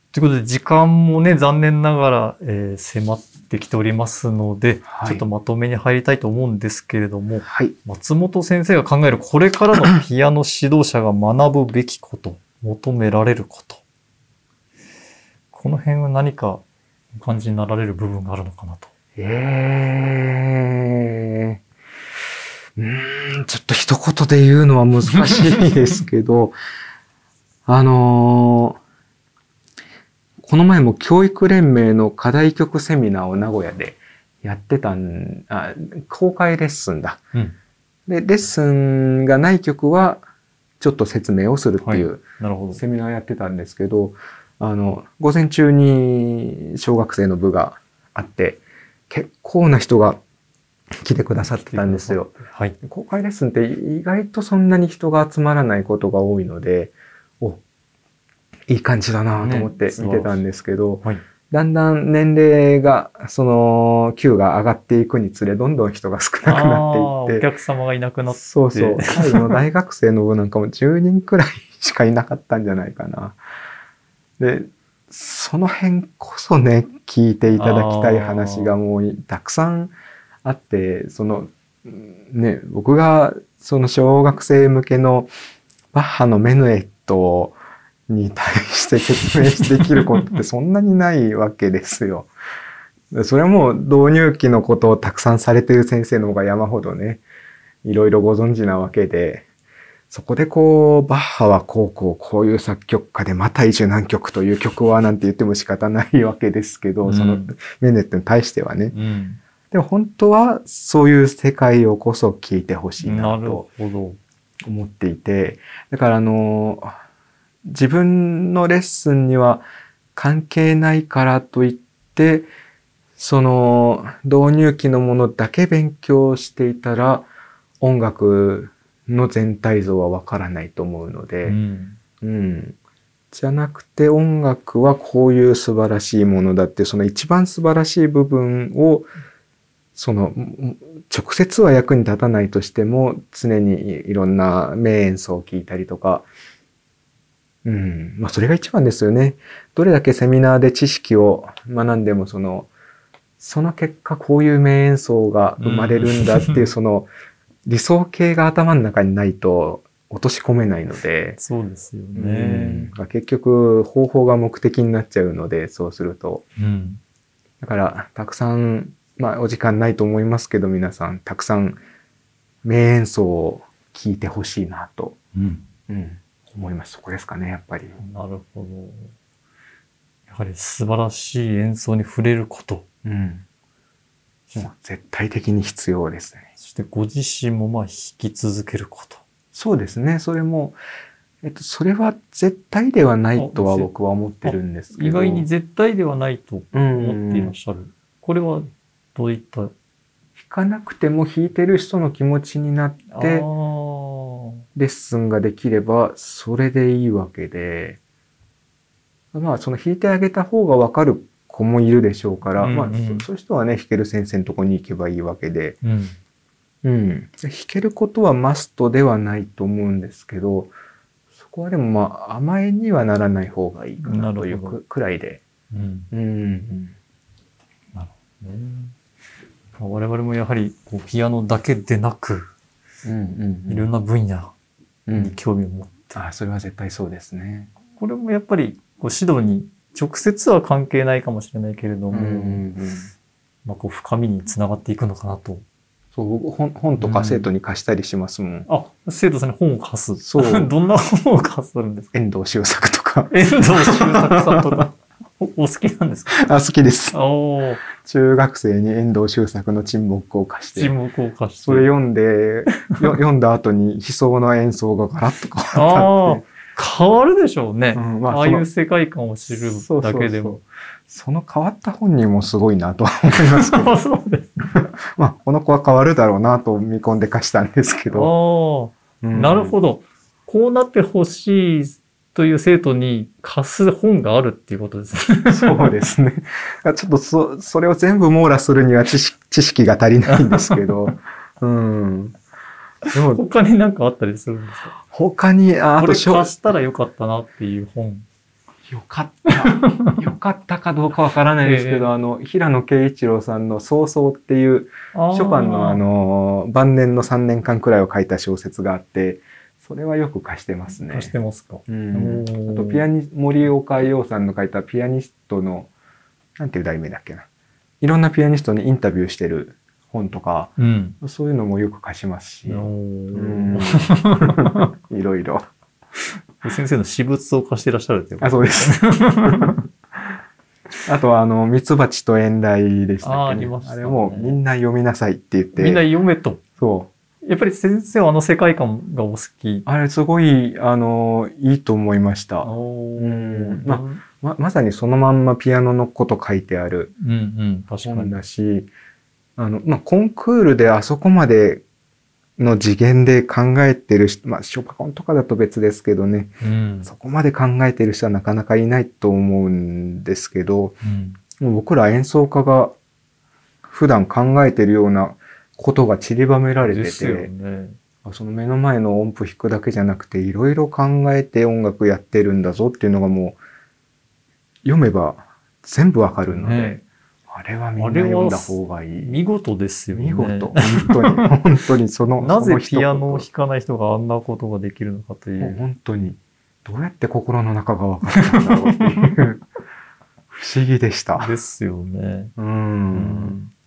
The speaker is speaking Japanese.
ということで、時間もね、残念ながら、迫ってきておりますので、 はい、 ちょっとまとめに入りたいと思うんですけれども、 はい、 松本先生が考えるこれからのピアノ指導者が学ぶべきこと、求められること。この辺は何かお感じになられる部分があるのかなと。 ちょっと一言で言うのは難しいですけど、この前も教育連盟の課題曲セミナーを名古屋でやってた公開レッスンだ。 うん、 で、レッスンがない曲はちょっと説明をするっていうセミナーやってたんですけど、午前中に小学生の部があって、結構な人が来てくださってたんですよ。 はい、 公開レッスンって意外とそんなに人が集まらないことが多いので、いい感じだなと思って見てたんですけど、はい、だんだん年齢が、級が上がっていくにつれ、どんどん人が少なくなっていって。 お客様がいなくなって。 そうそう。最後の大学生の部なんかも10人くらいしかいなかったんじゃないかな。で、その辺こそね、聞いていただきたい話がもうたくさんあって、僕がその小学生向けのバッハのメヌエットに対して説明できることってそんなにないわけですよ。それはもう導入期のことをたくさんされている先生の方が山ほどね、いろいろご存知なわけで、そこでバッハはこういう作曲家で、また異種何曲という曲はなんて言っても仕方ないわけですけど、そのメネットに対してはね。でも本当はそういう世界をこそ聞いてほしいなと思っていて、だから自分のレッスンには関係ないからといって、その導入期のものだけ勉強していたら音楽の全体像はわからないと思うので、じゃなくて音楽はこういう素晴らしいものだって、その一番素晴らしい部分を直接は役に立たないとしても常にいろんな名演奏を聞いたりとか、それが一番ですよね。どれだけセミナーで知識を学んでもその結果こういう名演奏が生まれるんだっていうその理想形が頭の中にないと落とし込めないので。 そうですよね。 結局方法が目的になっちゃうので、そうすると。だからたくさん、お時間ないと思いますけど、皆さんたくさん名演奏を聴いてほしいなと。思います。そこですかね、やっぱり。 なるほど。やはり素晴らしい演奏に触れること。 絶対的に必要ですね。 そしてご自身も弾き続けること。 そうですね。それも、それは絶対ではないとは僕は思ってるんですけど。 意外に絶対ではないと思っていらっしゃる。これはどういった弾かなくても弾いてる人の気持ちになって、レッスンができればそれでいいわけで、その弾いてあげた方がわかる子もいるでしょうから、そういう人はね、弾ける先生のとこに行けばいいわけで、弾けることはマストではないと思うんですけど、そこはでも甘えにはならない方がいいかなというくらいで。なるほどね。 我々もやはりピアノだけでなく、いろんな分野に興味を持って、 それは絶対そうですね。 これもやっぱり指導に直接は関係ないかもしれないけれども、深みにつながっていくのかなと。 僕本とか生徒に貸したりしますもん。 生徒さんに本を貸す。 そう。 どんな本を貸すんですか？ 遠藤周作とか。 遠藤周作さんとか。お好きなんですか？ 好きです。中学生に遠藤周作の沈黙を貸して。それ読んだ後に悲壮な演奏がガラッと変わったって。 変わるでしょうね。ああいう世界観を知るだけでも。 その変わった本人もすごいなとは思いますけど。 そうですね。 この子は変わるだろうなと見込んで貸したんですけど。 なるほど。こうなってほしいという生徒に貸す本があるっていうことですね。 そうですね。ちょっとそれを全部網羅するには知識が足りないんですけど。 でも他に何かあったりするんですか？ 他に、 これ貸したらよかったなっていう本。 よかった。よかったかどうかわからないですけど、平野啓一郎さんの早々っていう、ショパンの晩年の3年間くらいを書いた小説があって、それはよく貸してますね。 貸してますか。 うん。あと森岡洋さんの書いたピアニストの、なんていう題名だっけな。いろんなピアニストにインタビューしてる本とか、 うん、 そういうのもよく貸しますし。いろいろ。 先生の私物を貸してらっしゃるってこと？ あ、そうです。あとミツバチと遠雷でしたっけね。 ありましたね。 あれもみんな読みなさいって言って。 みんな読めと。 そう。 やっぱり先生は世界観がお好き？ あれすごい、いいと思いました。まさにそのまんまピアノのこと書いてある本だし、コンクールであそこまでの次元で考えてる人、ショパコンとかだと別ですけどね、そこまで考えてる人はなかなかいないと思うんですけど、もう僕ら演奏家が普段考えてるようなことが散りばめられてて、その目の前の音符弾くだけじゃなくていろいろ考えて音楽やってるんだぞっていうのがもう読めば全部わかるので、あれはみんな読んだ方がいい。 見事ですよね。 見事。本当になぜピアノを弾かない人があんなことができるのかという。 本当に。どうやって心の中がわかったんだろうっていう。不思議でした。 ですよね。